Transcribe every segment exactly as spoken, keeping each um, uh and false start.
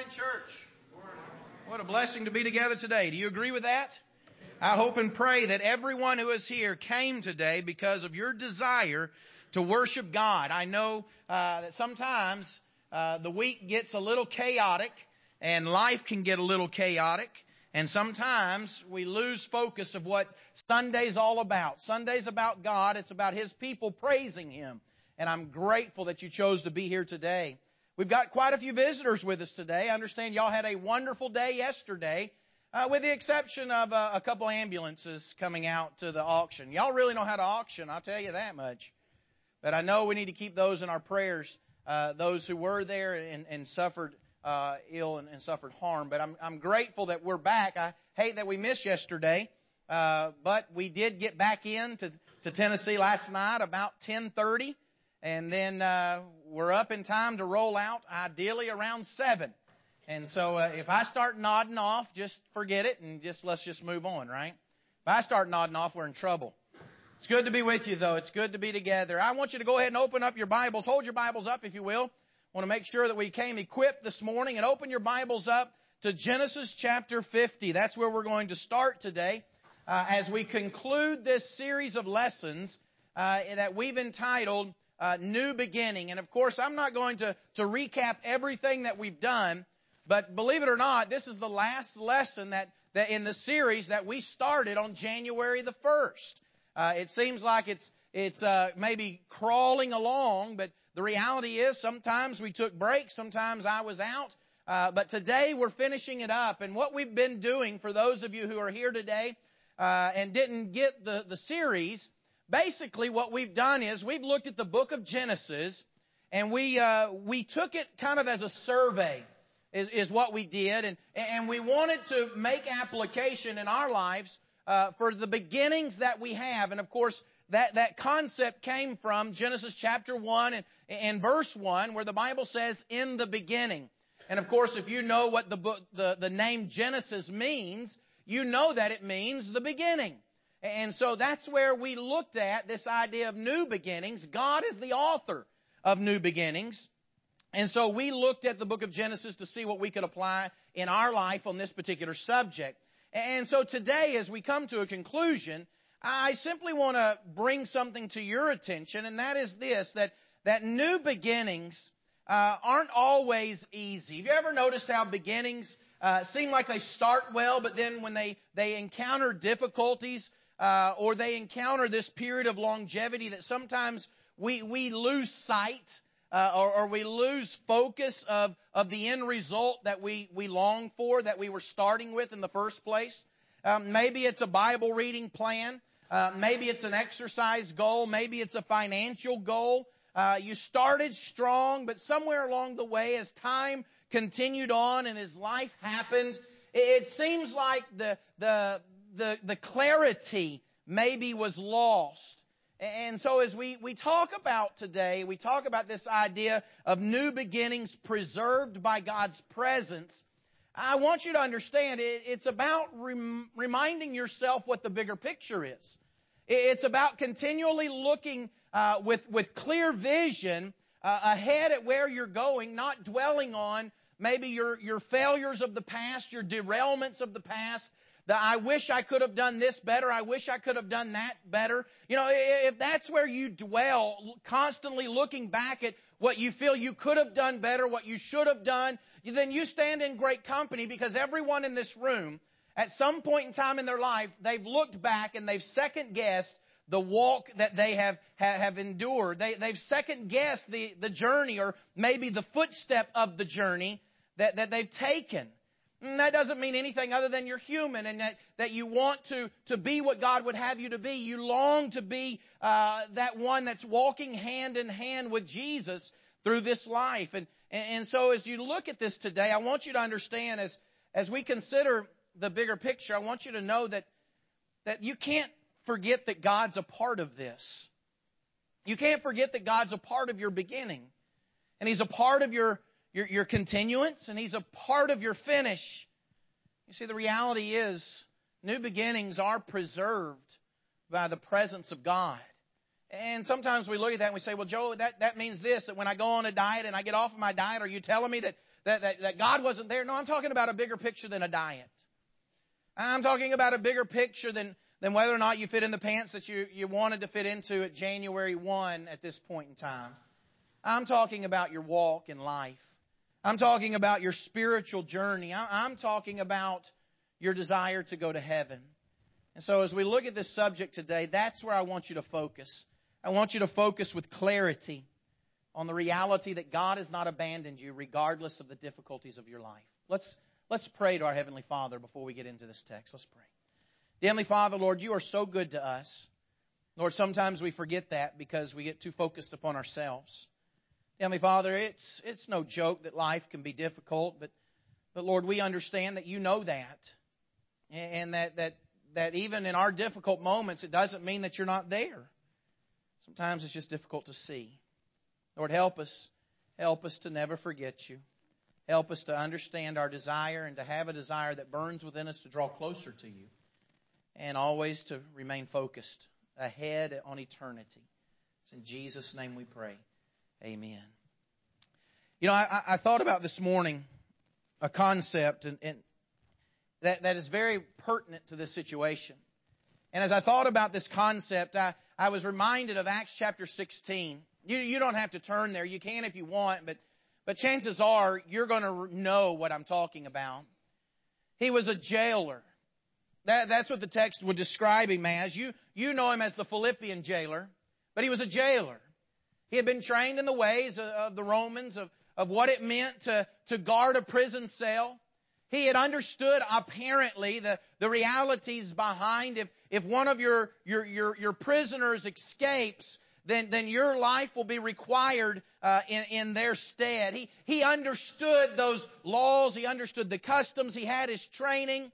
morning, church. What a blessing to be together today. Do you agree with that? I hope and pray that everyone who is here came today because of your desire to worship God. I know uh, that sometimes uh, the week gets a little chaotic and life can get a little chaotic. And sometimes we lose focus of what Sunday's all about. Sunday's about God. It's about His people praising Him. And I'm grateful that you chose to be here today. We've got quite a few visitors with us today. I understand y'all had a wonderful day yesterday, uh, with the exception of uh, a couple ambulances coming out to the auction. Y'all really know how to auction, I'll tell you that much. But I know we need to keep those in our prayers, uh, those who were there and, and suffered uh, ill and, and suffered harm. But I'm, I'm grateful that we're back. I hate that we missed yesterday, uh, but we did get back in to, to Tennessee last night about ten thirty. And then uh we're up in time to roll out, ideally around seven. And so uh, if I start nodding off, just forget it and just let's just move on, right? If I start nodding off, we're in trouble. It's good to be with you, though. It's good to be together. I want you to go ahead and open up your Bibles. Hold your Bibles up, if you will. I want to make sure that we came equipped this morning, and open your Bibles up to Genesis chapter fifty. That's where we're going to start today uh, as we conclude this series of lessons uh, that we've entitled Uh, new beginning. And of course, I'm not going to, to recap everything that we've done, but believe it or not, this is the last lesson that, that in the series that we started on January the first. Uh, it seems like it's, it's, uh, maybe crawling along, but the reality is sometimes we took breaks, sometimes I was out, uh, but today we're finishing it up. And what we've been doing for those of you who are here today, uh, and didn't get the, the series, basically, what we've done is we've looked at the book of Genesis, and we uh, we took it kind of as a survey, is, is what we did, and and we wanted to make application in our lives uh, for the beginnings that we have, and of course that that concept came from Genesis chapter one and, and verse one, where the Bible says, "In the beginning," and of course, if you know what the book the the name Genesis means, you know that it means the beginning. And so that's where we looked at this idea of new beginnings. God is the author of new beginnings. And so we looked at the book of Genesis to see what we could apply in our life on this particular subject. And so today, as we come to a conclusion, I simply want to bring something to your attention, and that is this, that, that new beginnings uh, aren't always easy. Have you ever noticed how beginnings uh, seem like they start well, but then when they, they encounter difficulties, Uh, or they encounter this period of longevity, that sometimes we we lose sight uh, or, or we lose focus of of the end result that we we long for, that we were starting with in the first place. Um, maybe it's a Bible reading plan. Uh, maybe it's an exercise goal. Maybe it's a financial goal. Uh, you started strong, but somewhere along the way, as time continued on and as life happened, it, it seems like the the The, the clarity maybe was lost. And so as we, we talk about today, we talk about this idea of new beginnings preserved by God's presence. I want you to understand it, it's about rem, reminding yourself what the bigger picture is. It's about continually looking uh, with, with clear vision uh, ahead at where you're going, not dwelling on maybe your, your failures of the past, your derailments of the past. The, I wish I could have done this better. I wish I could have done that better. You know, if that's where you dwell, constantly looking back at what you feel you could have done better, what you should have done, then you stand in great company, because everyone in this room, at some point in time in their life, they've looked back and they've second-guessed the walk that they have, have, have endured. They, they've second-guessed the, the journey, or maybe the footstep of the journey that, that they've taken. And that doesn't mean anything other than you're human, and that, that you want to, to be what God would have you to be. You long to be uh, that one that's walking hand in hand with Jesus through this life. And, and so as you look at this today, I want you to understand, as, as we consider the bigger picture, I want you to know that, that you can't forget that God's a part of this. You can't forget that God's a part of your beginning. And He's a part of your Your, your continuance, and He's a part of your finish. You see, the reality is, new beginnings are preserved by the presence of God. And sometimes we look at that and we say, well, Joe, that, that means this, that when I go on a diet and I get off of my diet, are you telling me that, that, that, that God wasn't there. No, I'm talking about a bigger picture than a diet. I'm talking about a bigger picture than, than whether or not you fit in the pants that you, you wanted to fit into at January first at this point in time. I'm talking about your walk in life. I'm talking about your spiritual journey. I'm talking about your desire to go to heaven. And so as we look at this subject today, that's where I want you to focus. I want you to focus with clarity on the reality that God has not abandoned you regardless of the difficulties of your life. Let's, let's pray to our Heavenly Father before we get into this text. Let's pray. Dear Heavenly Father, Lord, you are so good to us. Lord, sometimes we forget that because we get too focused upon ourselves. Heavenly Father, it's it's no joke that life can be difficult, but but Lord, we understand that you know that, and that that that even in our difficult moments, it doesn't mean that you're not there. Sometimes it's just difficult to see. Lord, help us, help us to never forget you. Help us to understand our desire and to have a desire that burns within us to draw closer to you, and always to remain focused ahead on eternity. It's in Jesus' name we pray. Amen. You know, I, I thought about this morning a concept and, and that, that is very pertinent to this situation. And as I thought about this concept, I, I was reminded of Acts chapter sixteen. You, you don't have to turn there. You can if you want, but, but chances are you're going to know what I'm talking about. He was a jailer. That, that's what the text would describe him as. You, you know him as the Philippian jailer, but he was a jailer. He had been trained in the ways of, of the Romans, of, of what it meant to, to guard a prison cell. He had understood apparently the, the realities behind if, if one of your, your, your, your prisoners escapes, then, then your life will be required uh, in, in their stead. He, he understood those laws. He understood the customs. He had his training.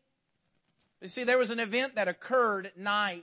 You see, there was an event that occurred at night.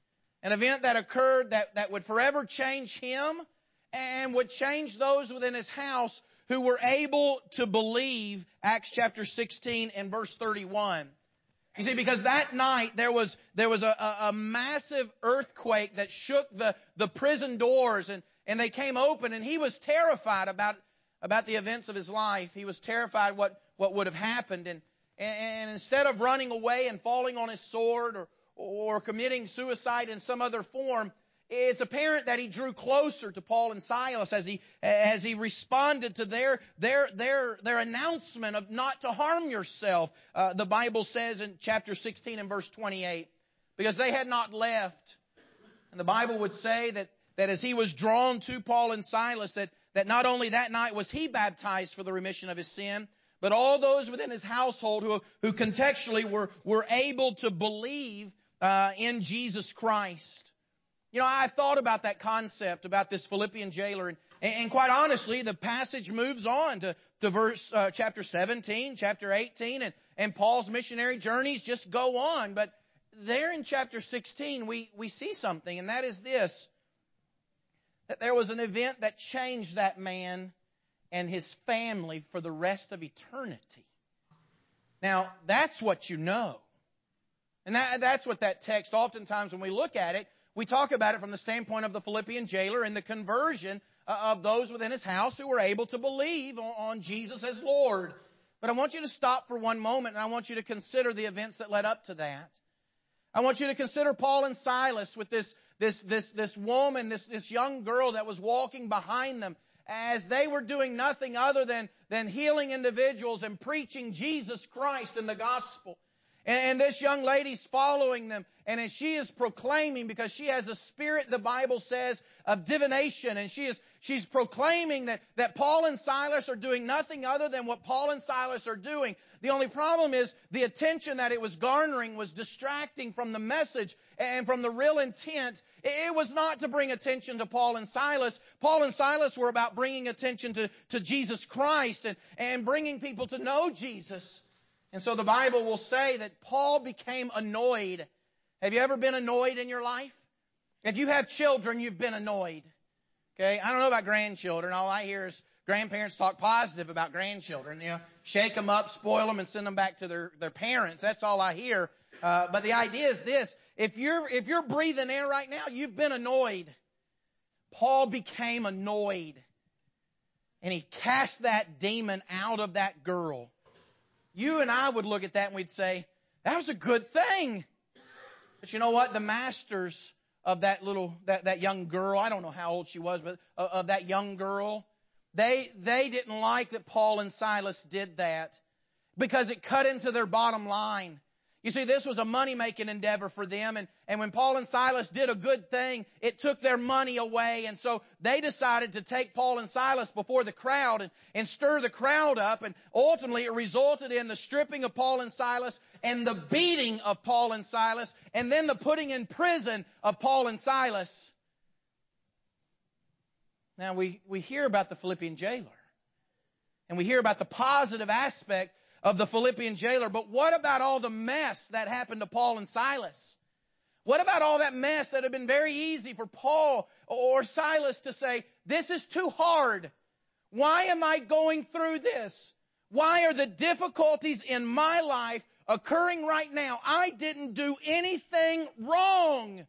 An event that occurred that, that would forever change him and would change those within his house who were able to believe Acts chapter sixteen and verse thirty-one. You see, because that night there was there was a, a, a massive earthquake that shook the, the prison doors, and, and they came open, and he was terrified about about the events of his life. He was terrified what, what would have happened. And, and instead of running away and falling on his sword or, or committing suicide in some other form, it's apparent that he drew closer to Paul and Silas as he as he responded to their their their their announcement of not to harm yourself. Uh, the Bible says in chapter sixteen and verse twenty-eight, because they had not left. And the Bible would say that that as he was drawn to Paul and Silas, that that not only that night was he baptized for the remission of his sin, but all those within his household who who contextually were were able to believe uh, in Jesus Christ. You know, I thought about that concept, about this Philippian jailer, and, and quite honestly, the passage moves on to, to verse, uh, chapter seventeen, chapter eighteen, and, and Paul's missionary journeys just go on. But there in chapter sixteen, we, we see something, and that is this, that there was an event that changed that man and his family for the rest of eternity. Now, that's what you know. And that, that's what that text, oftentimes when we look at it, we talk about it from the standpoint of the Philippian jailer and the conversion of those within his house who were able to believe on Jesus as Lord. But I want you to stop for one moment, and I want you to consider the events that led up to that. I want you to consider Paul and Silas with this, this, this, this woman, this, this young girl that was walking behind them as they were doing nothing other than, than healing individuals and preaching Jesus Christ in the gospel. And this young lady's following them. And as she is proclaiming, because she has a spirit, the Bible says, of divination. And she is, she's proclaiming that, that Paul and Silas are doing nothing other than what Paul and Silas are doing. The only problem is the attention that it was garnering was distracting from the message and from the real intent. It was not to bring attention to Paul and Silas. Paul and Silas were about bringing attention to, to Jesus Christ and, and bringing people to know Jesus. And so the Bible will say that Paul became annoyed. Have you ever been annoyed in your life? If you have children, you've been annoyed. Okay? I don't know about grandchildren. All I hear is grandparents talk positive about grandchildren. You know, shake them up, spoil them, and send them back to their, their parents. That's all I hear. Uh, but the idea is this. If you're, if you're breathing air right now, you've been annoyed. Paul became annoyed. and He cast that demon out of that girl. You and I would look at that and we'd say, that was a good thing. But you know what? The masters of that little, that, that young girl, I don't know how old she was, but of, of that young girl, they, they didn't like that Paul and Silas did that because it cut into their bottom line. You see, this was a money-making endeavor for them, and, and when Paul and Silas did a good thing, it took their money away, and so they decided to take Paul and Silas before the crowd and, and stir the crowd up, and ultimately it resulted in the stripping of Paul and Silas and the beating of Paul and Silas, and then the putting in prison of Paul and Silas. Now, we, we hear about the Philippian jailer, and we hear about the positive aspect of the Philippian jailer. But what about all the mess that happened to Paul and Silas? What about all that mess that had been very easy for Paul or Silas to say, this is too hard. Why am I going through this? Why are the difficulties in my life occurring right now? I didn't do anything wrong.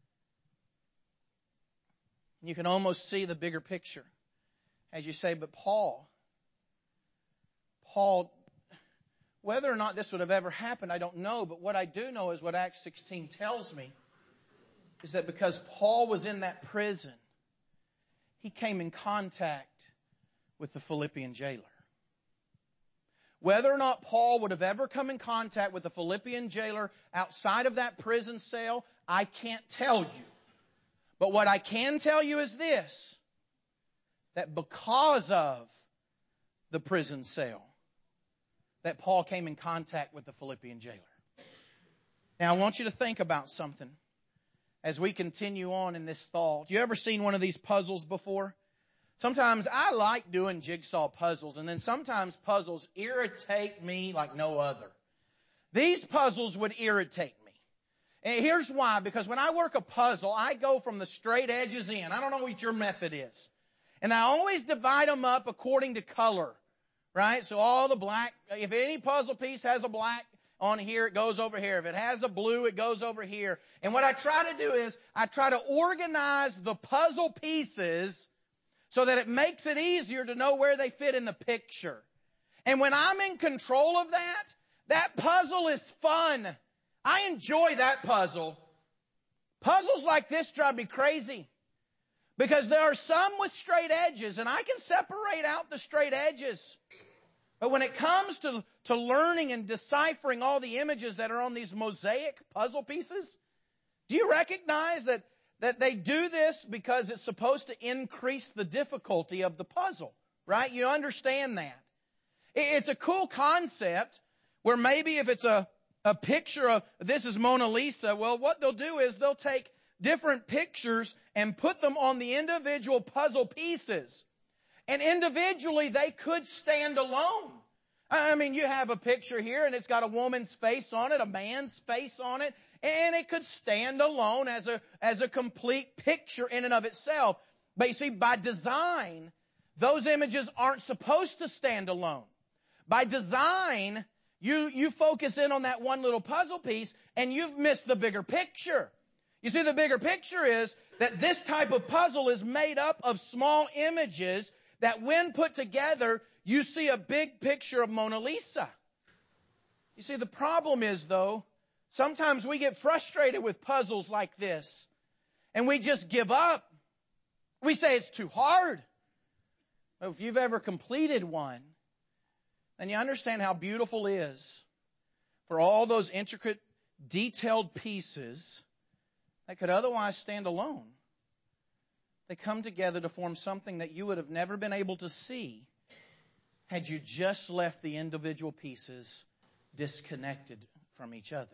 You can almost see the bigger picture as you say, but Paul, Paul, whether or not this would have ever happened, I don't know. But what I do know is what Acts sixteen tells me is that because Paul was in that prison, he came in contact with the Philippian jailer. Whether or not Paul would have ever come in contact with the Philippian jailer outside of that prison cell, I can't tell you. But what I can tell you is this, that because of the prison cell, that Paul came in contact with the Philippian jailer. Now, I want you to think about something as we continue on in this thought. You ever seen one of these puzzles before? Sometimes I like doing jigsaw puzzles, and then sometimes puzzles irritate me like no other. These puzzles would irritate me. And here's why. Because when I work a puzzle, I go from the straight edges in. I don't know what your method is. And I always divide them up according to color. Right? So all the black, if any puzzle piece has a black on here, it goes over here. If it has a blue, it goes over here. And what I try to do is I try to organize the puzzle pieces so that it makes it easier to know where they fit in the picture. And when I'm in control of that, that puzzle is fun. I enjoy that puzzle. Puzzles like this drive me crazy. Because there are some with straight edges, and I can separate out the straight edges. But when it comes to, to learning and deciphering all the images that are on these mosaic puzzle pieces, do you recognize that, that they do this because it's supposed to increase the difficulty of the puzzle? Right? You understand that. It's a cool concept where maybe if it's a, a picture of, this is Mona Lisa, well, what they'll do is they'll take different pictures and put them on the individual puzzle pieces. And individually, they could stand alone. I mean, you have a picture here, and it's got a woman's face on it, a man's face on it, and it could stand alone as a, as a complete picture in and of itself. But you see, by design, those images aren't supposed to stand alone. By design, you, you focus in on that one little puzzle piece, and you've missed the bigger picture. You see, the bigger picture is that this type of puzzle is made up of small images that when put together, you see a big picture of Mona Lisa. You see, the problem is, though, sometimes we get frustrated with puzzles like this, and we just give up. We say it's too hard. But if you've ever completed one, then you understand how beautiful it is for all those intricate, detailed pieces that could otherwise stand alone. They come together to form something that you would have never been able to see had you just left the individual pieces disconnected from each other.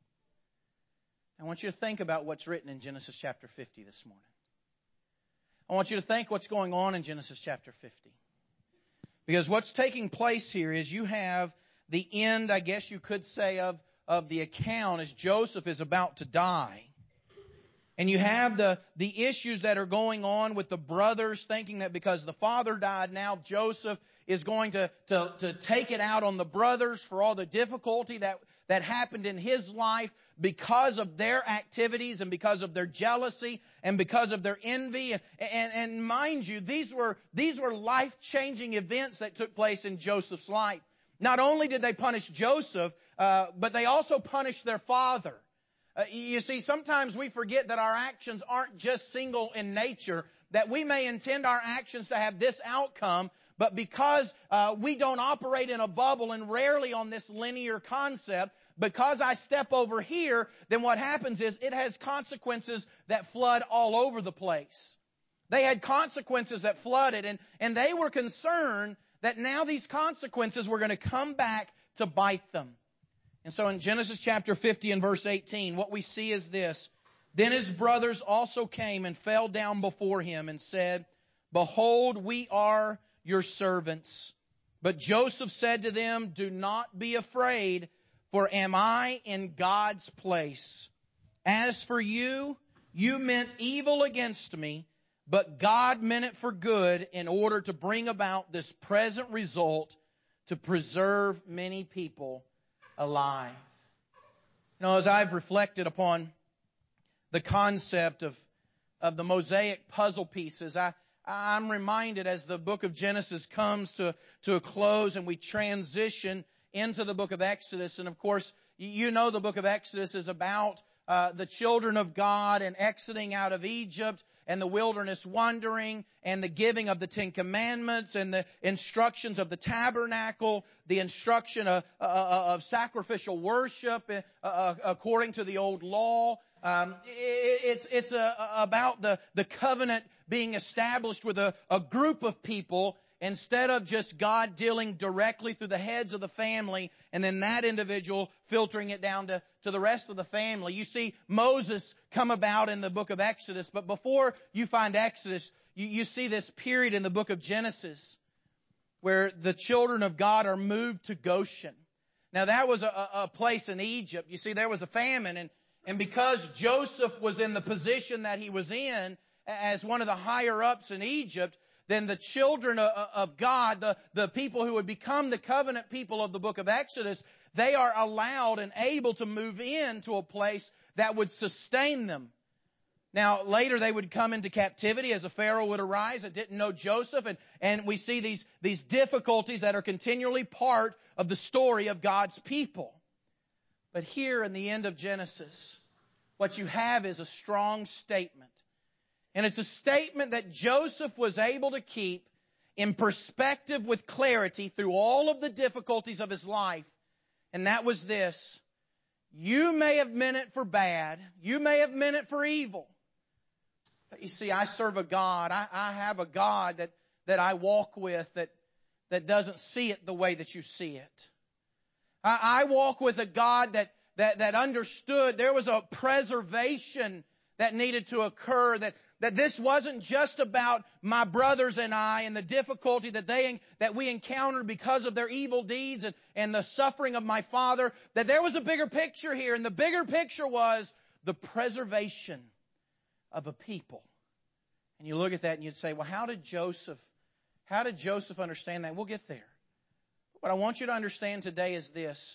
I want you to think about what's written in Genesis chapter fifty this morning. I want you to think what's going on in Genesis chapter fifty. Because what's taking place here is you have the end, I guess you could say, of, of the account as Joseph is about to die. And you have the, the issues that are going on with the brothers thinking that because the father died, now Joseph is going to, to, to take it out on the brothers for all the difficulty that, that happened in his life because of their activities and because of their jealousy and because of their envy. And, and, and mind you, these were, these were life-changing events that took place in Joseph's life. Not only did they punish Joseph, uh, but they also punished their father. Uh, you see, sometimes we forget that our actions aren't just single in nature, that we may intend our actions to have this outcome, but because uh, we don't operate in a bubble and rarely on this linear concept, because I step over here, then what happens is it has consequences that flood all over the place. They had consequences that flooded, and, and they were concerned that now these consequences were going to come back to bite them. And so in Genesis chapter fifty and verse eighteen, what we see is this. Then his brothers also came and fell down before him and said, Behold, we are your servants. But Joseph said to them, Do not be afraid, for am I in God's place? As for you, you meant evil against me, but God meant it for good in order to bring about this present result to preserve many people alive. You know, as I've reflected upon the concept of, of the Mosaic puzzle pieces, I, I'm reminded as the book of Genesis comes to, to a close and we transition into the book of Exodus. And of course, you know the book of Exodus is about uh, the children of God and exiting out of Egypt and the wilderness wandering and the giving of the Ten Commandments and the instructions of the tabernacle, the instruction of, uh, of sacrificial worship uh, according to the old law. Um, it's it's a, about the, the covenant being established with a, a group of people instead of just God dealing directly through the heads of the family and then that individual filtering it down to, to the rest of the family. You see Moses come about in the book of Exodus, but before you find Exodus, you, you see this period in the book of Genesis where the children of God are moved to Goshen. Now that was a, a place in Egypt. You see, there was a famine, and, and because Joseph was in the position that he was in as one of the higher ups in Egypt, then the children of God, the, the people who would become the covenant people of the book of Exodus, they are allowed and able to move into a place that would sustain them. Now, later they would come into captivity as a Pharaoh would arise that didn't know Joseph. And, and we see these, these difficulties that are continually part of the story of God's people. But here in the end of Genesis, what you have is a strong statement. And it's a statement that Joseph was able to keep in perspective with clarity through all of the difficulties of his life. And that was this. You may have meant it for bad. You may have meant it for evil. But you see, I serve a God. I, I have a God that, that I walk with that, that doesn't see it the way that you see it. I, I walk with a God that, that, that understood there was a preservation that needed to occur, that That this wasn't just about my brothers and I and the difficulty that they that we encountered because of their evil deeds and, and the suffering of my father. That there was a bigger picture here, and the bigger picture was the preservation of a people. And you look at that and you'd say, well, how did Joseph, how did Joseph understand that? We'll get there. What I want you to understand today is this,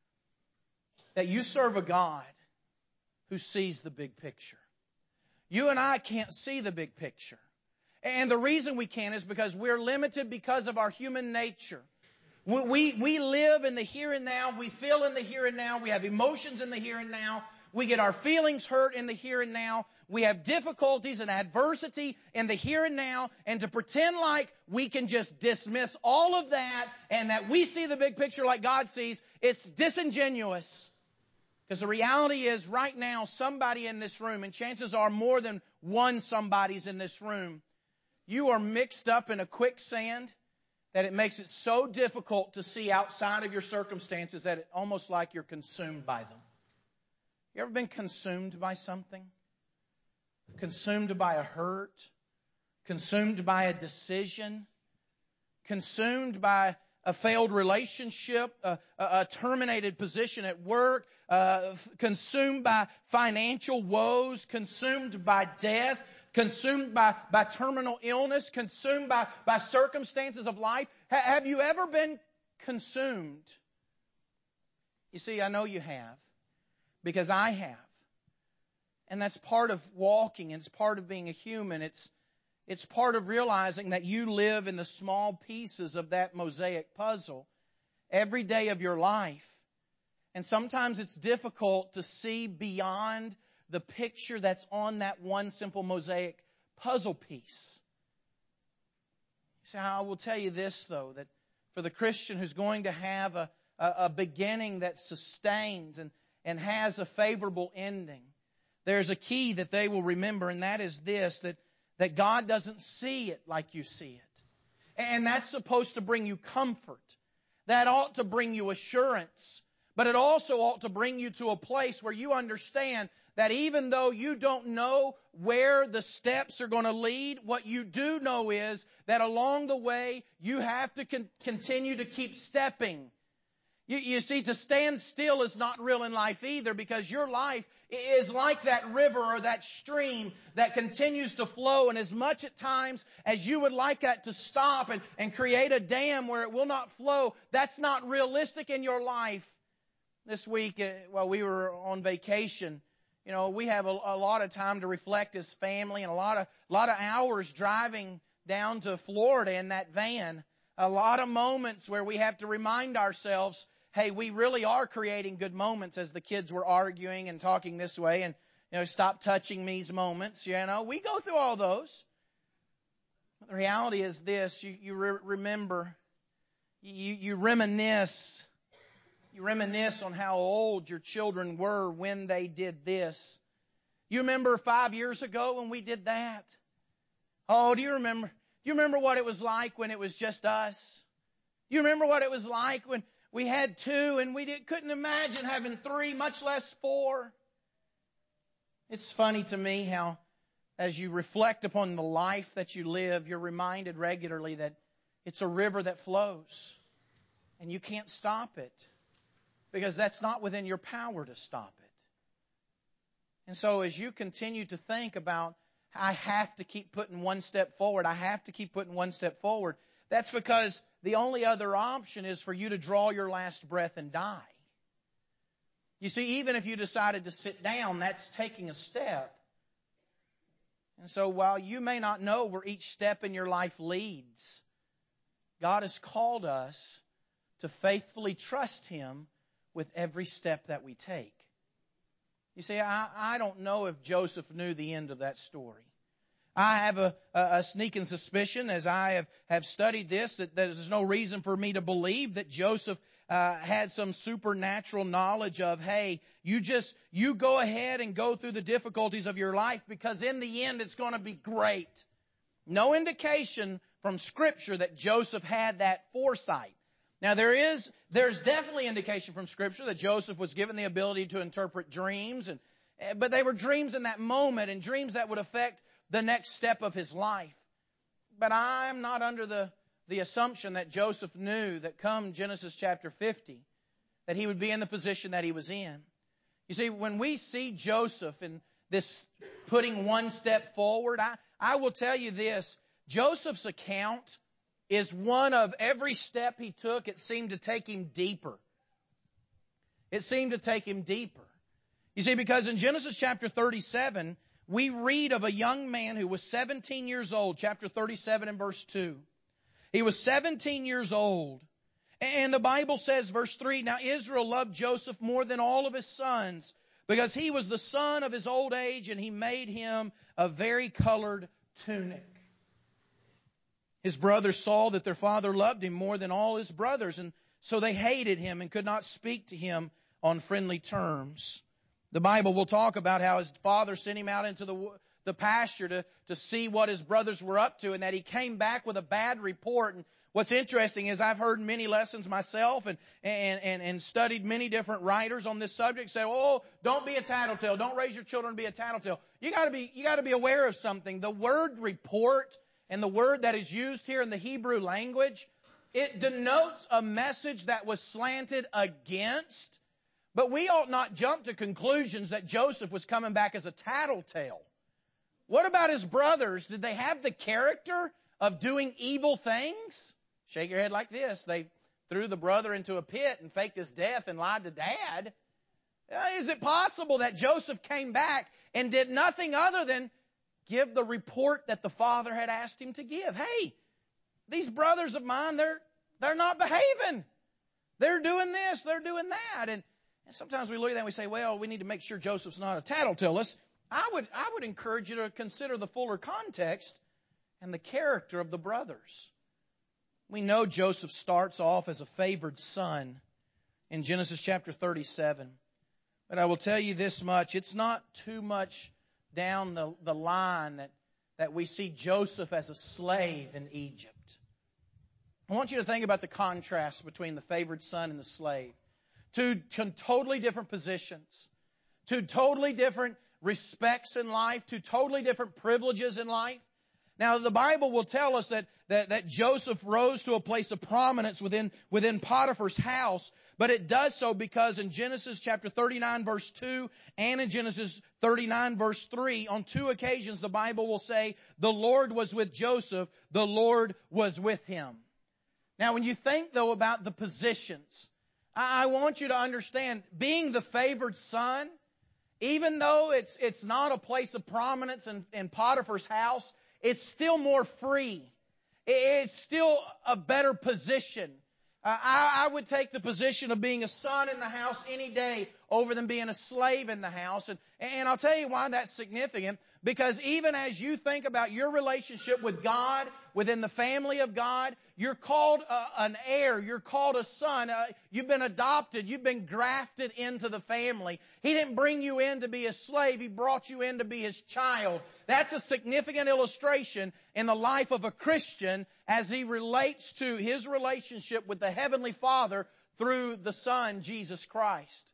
that you serve a God who sees the big picture. You and I can't see the big picture. And the reason we can't is because we're limited because of our human nature. We, we, we live in the here and now. We feel in the here and now. We have emotions in the here and now. We get our feelings hurt in the here and now. We have difficulties and adversity in the here and now. And to pretend like we can just dismiss all of that and that we see the big picture like God sees, it's disingenuous. Because the reality is right now somebody in this room, and chances are more than one somebody's in this room, you are mixed up in a quicksand that it makes it so difficult to see outside of your circumstances that it's almost like you're consumed by them. You ever been consumed by something? Consumed by a hurt? Consumed by a decision? Consumed by a failed relationship, a, a, a terminated position at work, uh, consumed by financial woes, consumed by death, consumed by, by terminal illness, consumed by, by circumstances of life. Ha- have you ever been consumed? You see, I know you have, because I have. And that's part of walking, and it's part of being a human. It's It's part of realizing that you live in the small pieces of that mosaic puzzle every day of your life. And sometimes it's difficult to see beyond the picture that's on that one simple mosaic puzzle piece. So I will tell you this, though, that for the Christian who's going to have a, a, a beginning that sustains and, and has a favorable ending, there's a key that they will remember, and that is this, that That God doesn't see it like you see it. And that's supposed to bring you comfort. That ought to bring you assurance. But it also ought to bring you to a place where you understand that even though you don't know where the steps are going to lead, what you do know is that along the way you have to con- continue to keep stepping. You, you see, to stand still is not real in life either, because your life is like that river or that stream that continues to flow. And as much at times as you would like that to stop and, and create a dam where it will not flow, that's not realistic in your life. This week, uh, while we were on vacation, you know, we have a, a lot of time to reflect as family, and a lot of, a lot of hours driving down to Florida in that van. A lot of moments where we have to remind ourselves, hey, we really are creating good moments, as the kids were arguing and talking this way, and, you know, stop touching me's moments, you know. We go through all those. But the reality is this, you, you re- remember, you, you reminisce, you reminisce on how old your children were when they did this. You remember five years ago when we did that? Oh, do you remember? Do you remember what it was like when it was just us? Do you remember what it was like when we had two and we did, couldn't imagine having three, much less four? It's funny to me how, as you reflect upon the life that you live, you're reminded regularly that it's a river that flows and you can't stop it, because that's not within your power to stop it. And so as you continue to think about, I have to keep putting one step forward, I have to keep putting one step forward, that's because the only other option is for you to draw your last breath and die. You see, even if you decided to sit down, that's taking a step. And so while you may not know where each step in your life leads, God has called us to faithfully trust Him with every step that we take. You see, I, I don't know if Joseph knew the end of that story. I have a, a, a sneaking suspicion, as I have, have studied this, that there's no reason for me to believe that Joseph uh, had some supernatural knowledge of, hey, you just, you go ahead and go through the difficulties of your life, because in the end it's going to be great. No indication from Scripture that Joseph had that foresight. Now there is, there's definitely indication from Scripture that Joseph was given the ability to interpret dreams, and but they were dreams in that moment, and dreams that would affect the next step of his life. But I'm not under the, the assumption that Joseph knew that come Genesis chapter fifty, that he would be in the position that he was in. You see, when we see Joseph in this putting one step forward, I, I will tell you this, Joseph's account is one of every step he took, it seemed to take him deeper. It seemed to take him deeper. You see, because in Genesis chapter thirty-seven, we read of a young man who was seventeen years old, chapter thirty-seven and verse two. He was seventeen years old. And the Bible says, verse three, now Israel loved Joseph more than all of his sons, because he was the son of his old age, and he made him a vari-colored tunic. His brothers saw that their father loved him more than all his brothers, and so they hated him and could not speak to him on friendly terms. The Bible will talk about how his father sent him out into the, the pasture to, to see what his brothers were up to, and that he came back with a bad report. And what's interesting is I've heard many lessons myself and, and, and, and studied many different writers on this subject say, oh, don't be a tattletale. Don't raise your children to be a tattletale. You gotta be, you gotta be aware of something. The word report and the word that is used here in the Hebrew language It denotes a message that was slanted against, but we ought not jump to conclusions that Joseph was coming back as a tattletale. What about his brothers? Did they have the character of doing evil things? Shake your head like this. They threw the brother into a pit and faked his death and lied to dad. Is it possible that Joseph came back and did nothing other than give the report that the father had asked him to give? Hey, these brothers of mine, they're, they're not behaving. They're doing this, they're doing that. And, and sometimes we look at that and we say, well, we need to make sure Joseph's not a tattletale. Let's, I would, I would encourage you to consider the fuller context and the character of the brothers. We know Joseph starts off as a favored son in Genesis chapter thirty-seven. But I will tell you this much, it's not too much down the, the line that, that we see Joseph as a slave in Egypt. I want you to think about the contrast between the favored son and the slave. Two totally different positions. Two totally different respects in life. Two totally different privileges in life. Now, the Bible will tell us that, that, that Joseph rose to a place of prominence within, within Potiphar's house, but it does so because in Genesis chapter thirty-nine verse two and in Genesis thirty-nine verse three, on two occasions the Bible will say, the Lord was with Joseph, the Lord was with him. Now, when you think, though, about the positions, I, I want you to understand, being the favored son, even though it's, it's not a place of prominence in, in Potiphar's house, it's still more free. It's still a better position. Uh, I, I would take the position of being a son in the house any day over than being a slave in the house. And, and I'll tell you why that's significant. Because even as you think about your relationship with God, within the family of God, you're called a, an heir. You're called a son. Uh, you've been adopted. You've been grafted into the family. He didn't bring you in to be a slave. He brought you in to be His child. That's a significant illustration in the life of a Christian as he relates to his relationship with the Heavenly Father through the Son, Jesus Christ.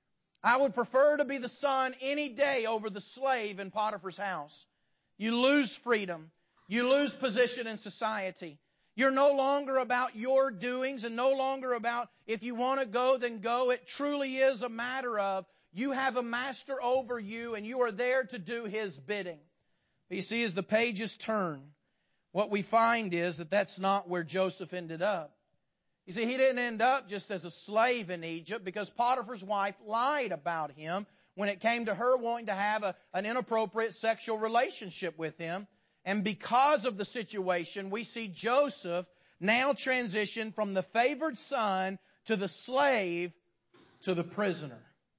I would prefer to be the son any day over the slave in Potiphar's house. You lose freedom. You lose position in society. You're no longer about your doings and no longer about if you want to go, then go. It truly is a matter of you have a master over you and you are there to do His bidding. But you see, as the pages turn, what we find is that that's not where Joseph ended up. You see, he didn't end up just as a slave in Egypt because Potiphar's wife lied about him when it came to her wanting to have a, an inappropriate sexual relationship with him. And because of the situation, we see Joseph now transition from the favored son to the slave to the prisoner.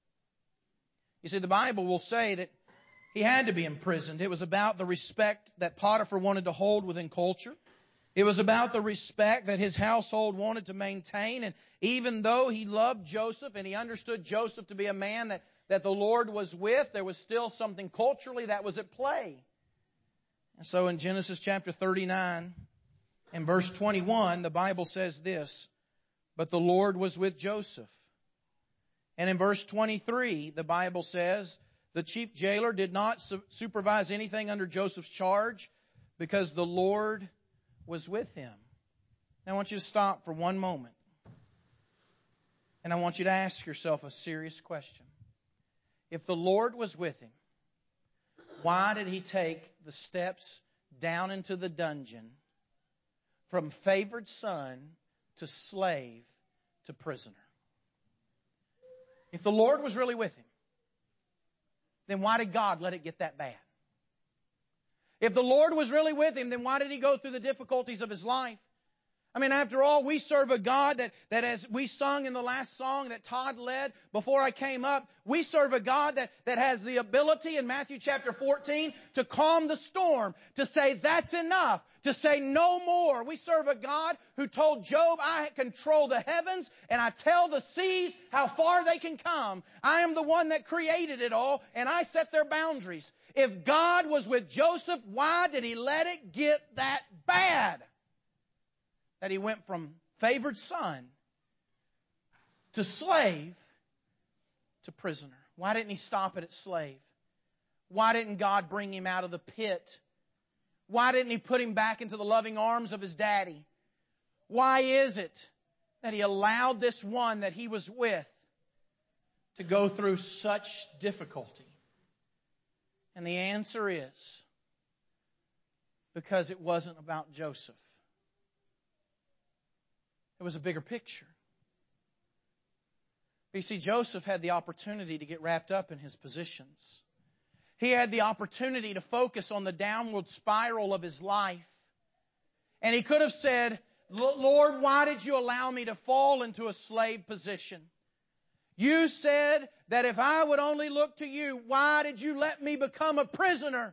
You see, the Bible will say that he had to be imprisoned. It was about the respect that Potiphar wanted to hold within culture. It was about the respect that his household wanted to maintain. And even though he loved Joseph and he understood Joseph to be a man that, that the Lord was with, there was still something culturally that was at play. And so in Genesis chapter thirty-nine and verse twenty-one, the Bible says this, but the Lord was with Joseph. And in verse twenty-three, the Bible says, the chief jailer did not su- supervise anything under Joseph's charge because the Lord was with him. Now I want you to stop for one moment. And I want you to ask yourself a serious question. If the Lord was with him, why did he take the steps down into the dungeon from favored son to slave to prisoner? If the Lord was really with him, then why did God let it get that bad? If the Lord was really with him, then why did he go through the difficulties of his life? I mean, after all, we serve a God that, that as we sung in the last song that Todd led before I came up, we serve a God that, that has the ability in Matthew chapter fourteen to calm the storm, to say that's enough, to say no more. We serve a God who told Job, I control the heavens and I tell the seas how far they can come. I am the one that created it all and I set their boundaries. If God was with Joseph, why did He let it get that bad? That he went from favored son to slave to prisoner. Why didn't he stop it at slave? Why didn't God bring him out of the pit? Why didn't He put him back into the loving arms of his daddy? Why is it that He allowed this one that he was with to go through such difficulty? And the answer is because it wasn't about Joseph. It was a bigger picture. You see, Joseph had the opportunity to get wrapped up in his positions. He had the opportunity to focus on the downward spiral of his life. And he could have said, Lord, why did you allow me to fall into a slave position? You said that if I would only look to you, why did you let me become a prisoner?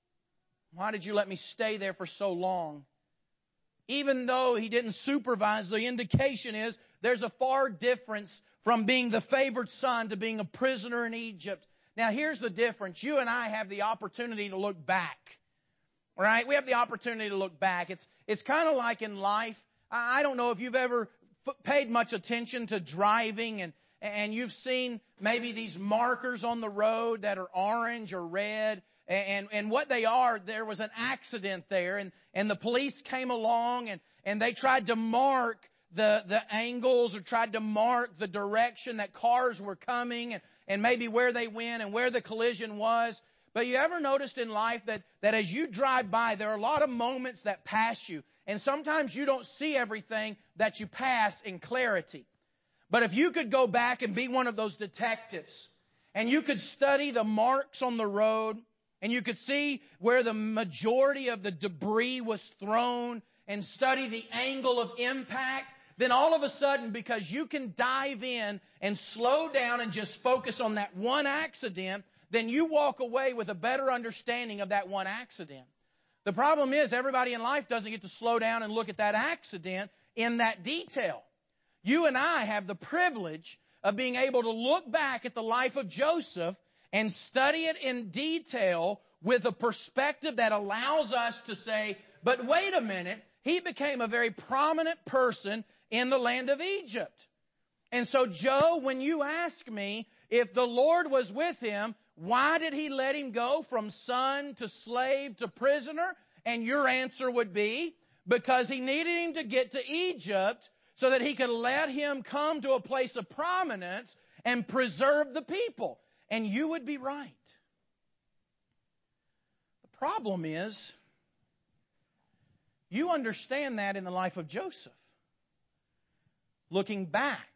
Why did you let me stay there for so long? Even though he didn't supervise, the indication is there's a far difference from being the favored son to being a prisoner in Egypt. Now here's the difference. You and I have the opportunity to look back. All right? We have the opportunity to look back. It's, it's kind of like in life. I don't know if you've ever f- paid much attention to driving and, and you've seen maybe these markers on the road that are orange or red. And, and what they are, there was an accident there and, and the police came along and, and they tried to mark the, the angles or tried to mark the direction that cars were coming and, and maybe where they went and where the collision was. But you ever noticed in life that, that as you drive by, there are a lot of moments that pass you. And sometimes you don't see everything that you pass in clarity. But if you could go back and be one of those detectives and you could study the marks on the road, and you could see where the majority of the debris was thrown and study the angle of impact, then all of a sudden, because you can dive in and slow down and just focus on that one accident, then you walk away with a better understanding of that one accident. The problem is everybody in life doesn't get to slow down and look at that accident in that detail. You and I have the privilege of being able to look back at the life of Joseph and study it in detail with a perspective that allows us to say, but wait a minute, he became a very prominent person in the land of Egypt. And so, Joe, when you ask me if the Lord was with him, why did he let him go from son to slave to prisoner? And your answer would be, because he needed him to get to Egypt so that he could let him come to a place of prominence and preserve the people. And you would be right. The problem is, you understand that in the life of Joseph. Looking back.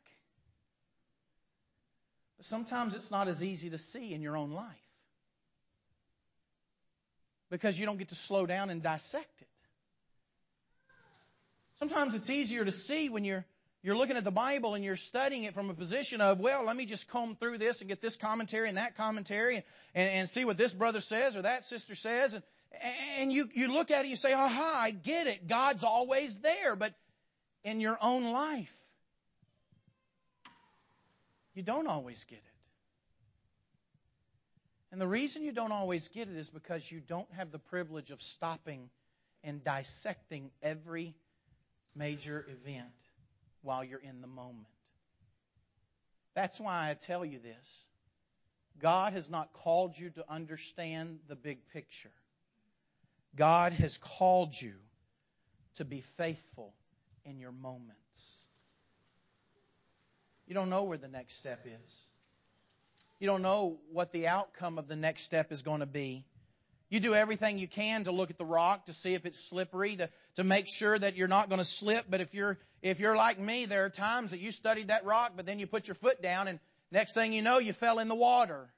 But sometimes it's not as easy to see in your own life. Because you don't get to slow down and dissect it. Sometimes it's easier to see when you're You're looking at the Bible and you're studying it from a position of, well, let me just comb through this and get this commentary and that commentary and, and, and see what this brother says or that sister says. And, and you, you look at it and you say, aha, I get it. God's always there. But in your own life, you don't always get it. And the reason you don't always get it is because you don't have the privilege of stopping and dissecting every major event while you're in the moment. That's why I tell you this. God has not called you to understand the big picture. God has called you to be faithful in your moments. You don't know where the next step is. You don't know what the outcome of the next step is going to be. You do everything you can to look at the rock to see if it's slippery, to, to make sure that you're not going to slip. But if you're, if you're like me, there are times that you studied that rock, but then you put your foot down and next thing you know, you fell in the water.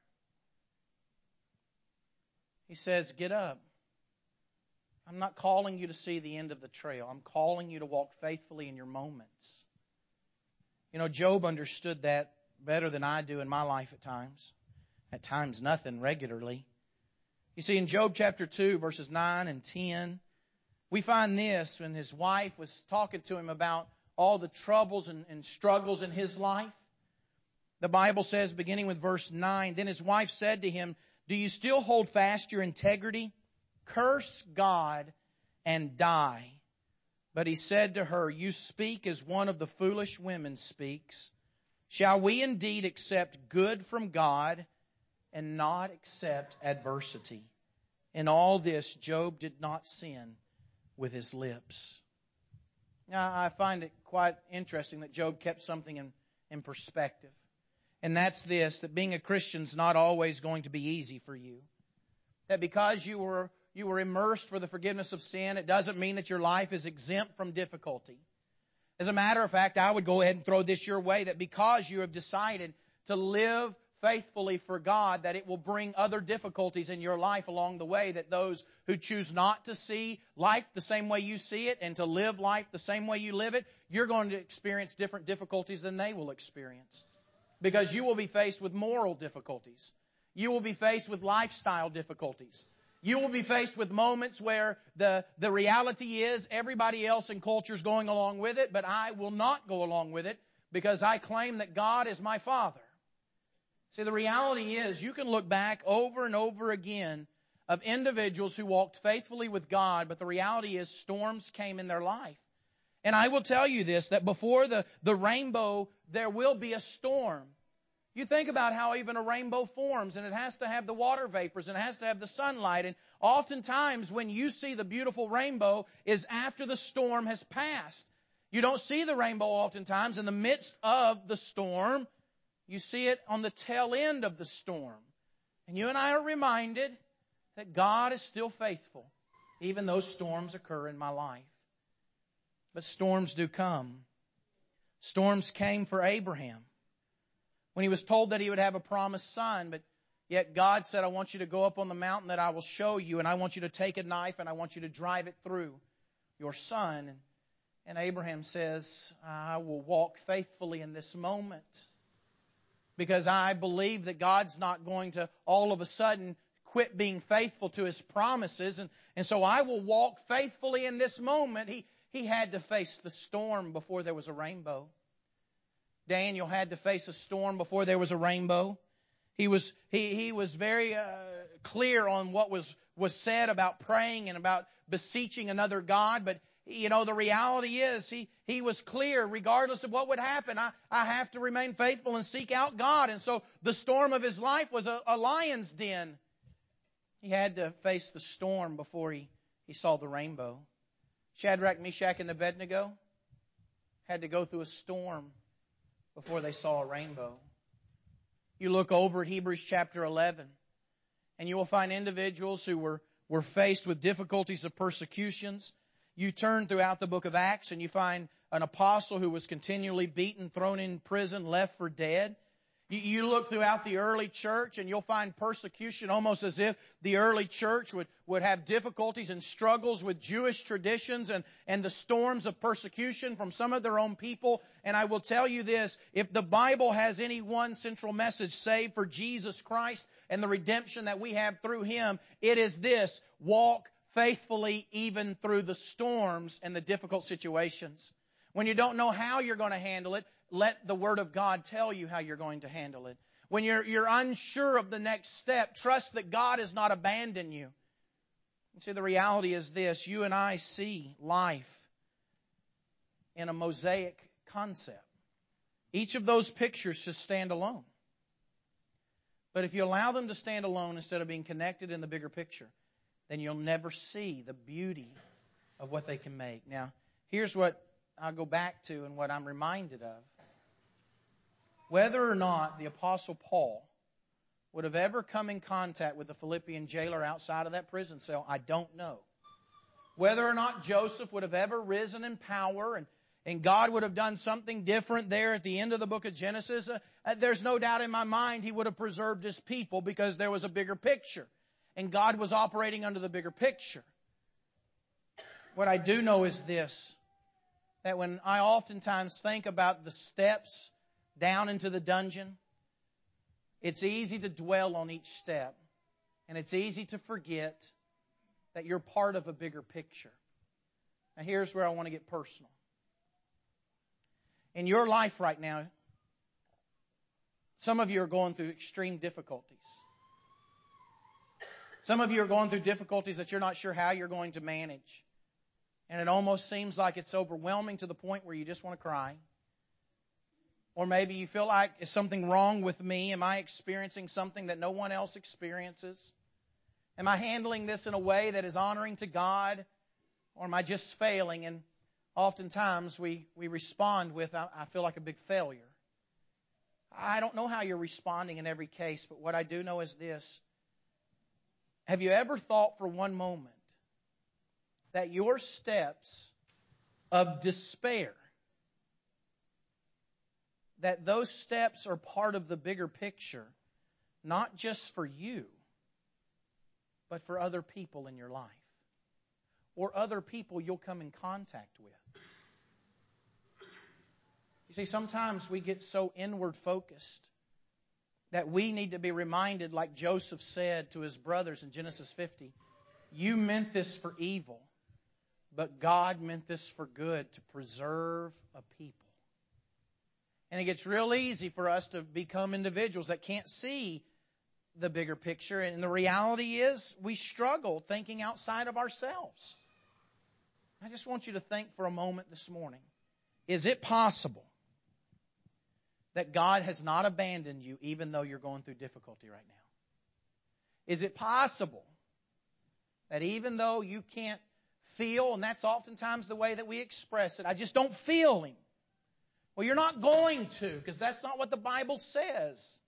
He says, get up. I'm not calling you to see the end of the trail. I'm calling you to walk faithfully in your moments. You know, Job understood that better than I do in my life at times. At times, nothing regularly. You see, in Job chapter two, verses nine and ten, we find this when his wife was talking to him about all the troubles and, and struggles in his life. The Bible says, beginning with verse nine, then his wife said to him, do you still hold fast your integrity? Curse God and die. But he said to her, you speak as one of the foolish women speaks. Shall we indeed accept good from God and not accept adversity? In all this, Job did not sin with his lips. Now, I find it quite interesting that Job kept something in, in perspective. And that's this, that being a Christian is not always going to be easy for you. That because you were, you were immersed for the forgiveness of sin, it doesn't mean that your life is exempt from difficulty. As a matter of fact, I would go ahead and throw this your way, that because you have decided to live faithfully for God, that it will bring other difficulties in your life along the way, that those who choose not to see life the same way you see it and to live life the same way you live it, you're going to experience different difficulties than they will experience. Because you will be faced with moral difficulties. You will be faced with lifestyle difficulties. You will be faced with moments where the, the reality is everybody else in culture is going along with it, but I will not go along with it because I claim that God is my Father. See, the reality is you can look back over and over again of individuals who walked faithfully with God, but the reality is storms came in their life. And I will tell you this, that before the, the rainbow, there will be a storm. You think about how even a rainbow forms, and it has to have the water vapors, and it has to have the sunlight. And oftentimes when you see the beautiful rainbow is after the storm has passed. You don't see the rainbow oftentimes in the midst of the storm. You see it on the tail end of the storm. And you and I are reminded that God is still faithful, even though storms occur in my life. But storms do come. Storms came for Abraham when he was told that he would have a promised son, but yet God said, I want you to go up on the mountain that I will show you, and I want you to take a knife and I want you to drive it through your son. And, and Abraham says, I will walk faithfully in this moment because I believe that God's not going to all of a sudden quit being faithful to His promises. And, and so I will walk faithfully in this moment. He, he had to face the storm before there was a rainbow. Daniel had to face a storm before there was a rainbow. He was he he was very uh, clear on what was was said about praying and about beseeching another God. But you know, the reality is he he was clear regardless of what would happen. I I have to remain faithful and seek out God. And so the storm of his life was a, a lion's den. He had to face the storm before he he saw the rainbow. Shadrach, Meshach, and Abednego had to go through a storm before they saw a rainbow. You look over at Hebrews chapter eleven, and you will find individuals who were, were faced with difficulties of persecutions. You turn throughout the book of Acts, and you find an apostle who was continually beaten, thrown in prison, left for dead. You look throughout the early church and you'll find persecution almost as if the early church would, would have difficulties and struggles with Jewish traditions and, and the storms of persecution from some of their own people. And I will tell you this, if the Bible has any one central message saved for Jesus Christ and the redemption that we have through Him, it is this: walk faithfully even through the storms and the difficult situations. When you don't know how you're going to handle it, let the Word of God tell you how you're going to handle it. When you're, you're unsure of the next step, trust that God has not abandoned you. You see, the reality is this: you and I see life in a mosaic concept. Each of those pictures should stand alone. But if you allow them to stand alone instead of being connected in the bigger picture, then you'll never see the beauty of what they can make. Now, here's what I'll go back to and what I'm reminded of. Whether or not the Apostle Paul would have ever come in contact with the Philippian jailer outside of that prison cell, I don't know. Whether or not Joseph would have ever risen in power and, and God would have done something different there at the end of the book of Genesis, uh, there's no doubt in my mind He would have preserved His people because there was a bigger picture. And God was operating under the bigger picture. What I do know is this: that when I oftentimes think about the steps down into the dungeon, it's easy to dwell on each step. And it's easy to forget that you're part of a bigger picture. Now here's where I want to get personal. In your life right now, some of you are going through extreme difficulties. Some of you are going through difficulties that you're not sure how you're going to manage. And it almost seems like it's overwhelming to the point where you just want to cry. Or maybe you feel like, is something wrong with me? Am I experiencing something that no one else experiences? Am I handling this in a way that is honoring to God? Or am I just failing? And Oftentimes we, we respond with, I, I feel like a big failure. I don't know how you're responding in every case, but what I do know is this. Have you ever thought for one moment that your steps of despair, that those steps are part of the bigger picture, not just for you, but for other people in your life, or other people you'll come in contact with? You see, sometimes we get so inward focused that we need to be reminded, like Joseph said to his brothers in Genesis fifty, you meant this for evil, but God meant this for good, to preserve a people. And it gets real easy for us to become individuals that can't see the bigger picture. And the reality is we struggle thinking outside of ourselves. I just want you to think for a moment this morning. Is it possible that God has not abandoned you even though you're going through difficulty right now? Is it possible that even though you can't feel, and that's oftentimes the way that we express it, I just don't feel Him. Well, you're not going to, because that's not what the Bible says.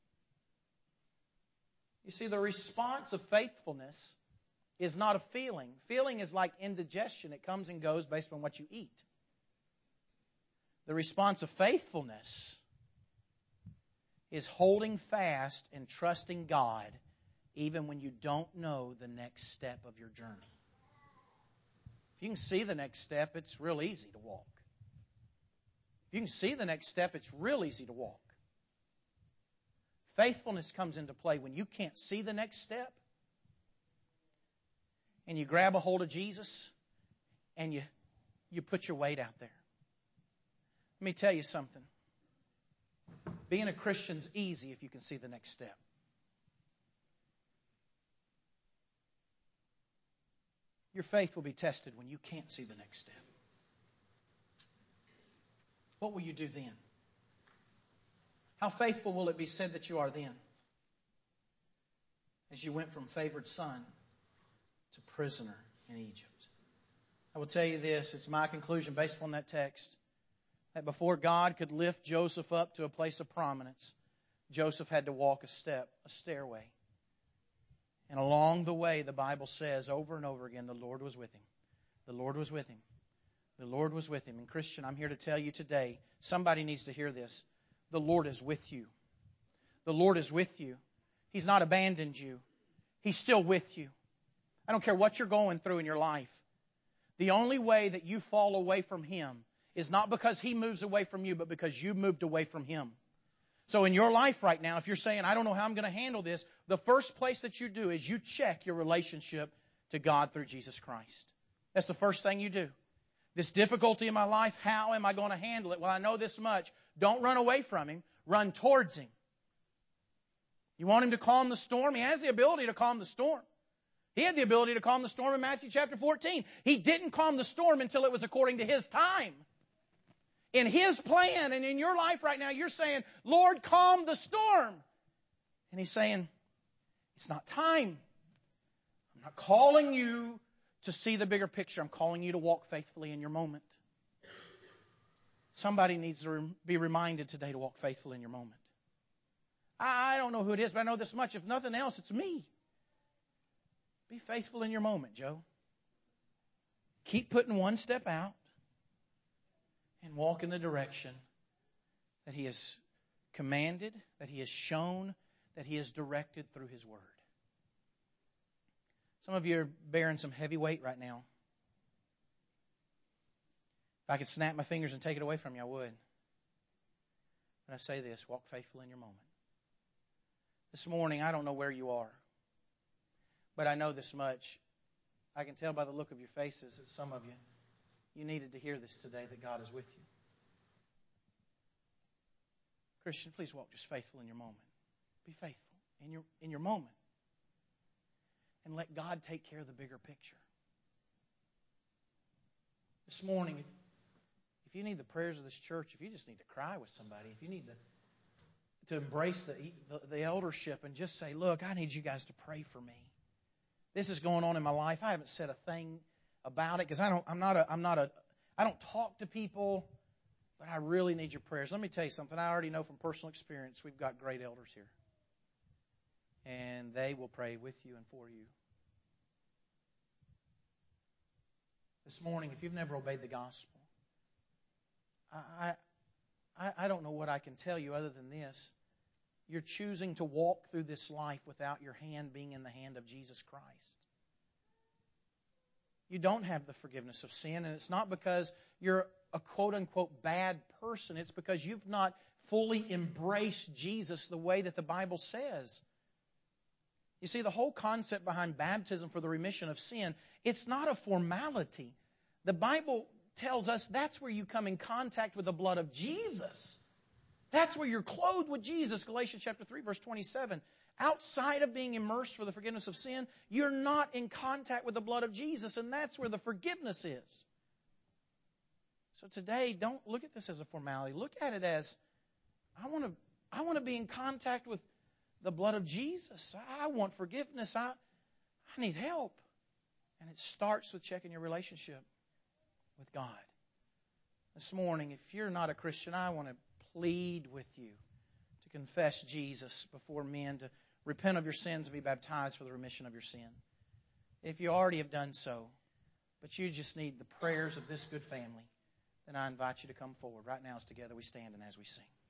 You see, the response of faithfulness is not a feeling. Feeling is like indigestion. It comes and goes based on what you eat. The response of faithfulness is holding fast and trusting God even when you don't know the next step of your journey. If you can see the next step, it's real easy to walk. If you can see the next step, it's real easy to walk. Faithfulness comes into play when you can't see the next step and you grab a hold of Jesus and you, you put your weight out there. Let me tell you something. Being a Christian's easy if you can see the next step. Your faith will be tested when you can't see the next step. What will you do then? How faithful will it be said that you are then? As you went from favored son to prisoner in Egypt. I will tell you this, it's my conclusion based upon that text, that before God could lift Joseph up to a place of prominence, Joseph had to walk a step, a stairway. And along the way, the Bible says over and over again, the Lord was with him. The Lord was with him. The Lord was with him. And Christian, I'm here to tell you today, somebody needs to hear this. The Lord is with you. The Lord is with you. He's not abandoned you. He's still with you. I don't care what you're going through in your life. The only way that you fall away from Him is not because He moves away from you, but because you moved away from Him. So in your life right now, if you're saying, I don't know how I'm going to handle this, the first place that you do is you check your relationship to God through Jesus Christ. That's the first thing you do. This difficulty in my life, how am I going to handle it? Well, I know this much. Don't run away from Him. Run towards Him. You want Him to calm the storm? He has the ability to calm the storm. He had the ability to calm the storm in Matthew chapter fourteen. He didn't calm the storm until it was according to His time. In His plan and in your life right now, you're saying, Lord, calm the storm. And He's saying, it's not time. I'm not calling you to see the bigger picture. I'm calling you to walk faithfully in your moment. Somebody needs to be reminded today to walk faithfully in your moment. I don't know who it is, but I know this much. If nothing else, it's me. Be faithful in your moment, Joe. Keep putting one step out and walk in the direction that He has commanded, that He has shown, that He has directed through His Word. Some of you are bearing some heavy weight right now. If I could snap my fingers and take it away from you, I would. But I say this, walk faithfully in your moment. This morning, I don't know where you are, but I know this much. I can tell by the look of your faces that some of you, you needed to hear this today, that God is with you. Christian, please walk just faithful in your moment. Be faithful in your, in your moment. And let God take care of the bigger picture. This morning, if, if you need the prayers of this church, if you just need to cry with somebody, if you need to, to embrace the, the, the eldership and just say, look, I need you guys to pray for me. This is going on in my life. I haven't said a thing about it because I don't, I'm not a, I'm not a, I don't talk to people, but I really need your prayers. Let me tell you something. I already know from personal experience we've got great elders here. And they will pray with you and for you. This morning, if you've never obeyed the gospel, I, I, I don't know what I can tell you other than this. You're choosing to walk through this life without your hand being in the hand of Jesus Christ. You don't have the forgiveness of sin, and it's not because you're a quote-unquote bad person. It's because you've not fully embraced Jesus the way that the Bible says. You see, the whole concept behind baptism for the remission of sin, it's not a formality. The Bible tells us that's where you come in contact with the blood of Jesus. That's where you're clothed with Jesus, Galatians chapter three, verse twenty-seven. Outside of being immersed for the forgiveness of sin, you're not in contact with the blood of Jesus, and that's where the forgiveness is. So today, don't look at this as a formality. Look at it as, I want to, I want to be in contact with the blood of Jesus. I want forgiveness. I, I need help. And it starts with checking your relationship with God. This morning, if you're not a Christian, I want to plead with you to confess Jesus before men, to repent of your sins and be baptized for the remission of your sin. If you already have done so, but you just need the prayers of this good family, then I invite you to come forward. Right now as together we stand and as we sing.